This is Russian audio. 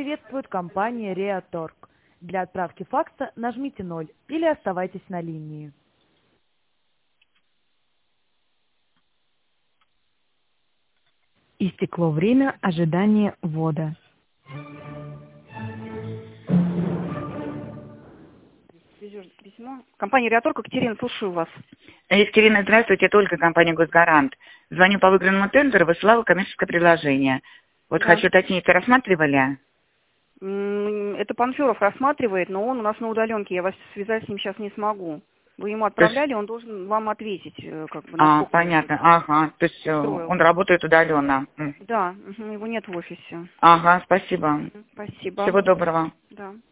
приветствует компания Реаторг. Для отправки факса нажмите 0 или оставайтесь на линии. Истекло время ожидания ввода. Письмо. Компания Реаторг, Екатерина, слушаю вас. Екатерина, здравствуйте, это Ольга, компания «Госгарант». Звоню по выигранному тендеру, высылала коммерческое предложение. Вот Да. хочу уточнить, рассматривали? Это Панферов рассматривает, но он у нас на удаленке, я вас связать с ним сейчас не смогу. Вы ему То есть- отправляли, он должен вам ответить, как бы, насколько понятно, ага, то есть устроил. он работает удаленно. Да, его нет в офисе. Ага, спасибо. Спасибо. Всего доброго. Да.